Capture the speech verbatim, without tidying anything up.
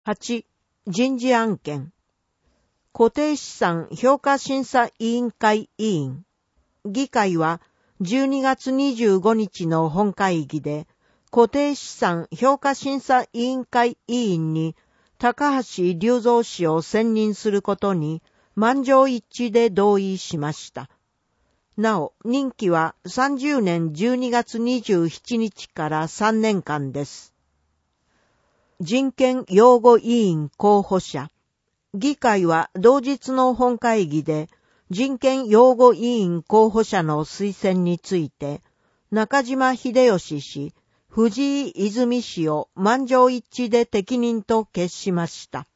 はち、人事案件。固定資産評価審査委員会委員。議会はじゅうにがつにじゅうごにちの本会議で、固定資産評価審査委員会委員に高橋隆三氏を選任することに満場一致で同意しました。なお、任期はさんじゅうねんじゅうにがつにじゅうしちにちからさんねんかんです。人権擁護委員候補者。議会は同日の本会議で人権擁護委員候補者の推薦について中島秀義氏、藤井泉氏を満場一致で適任と決しました。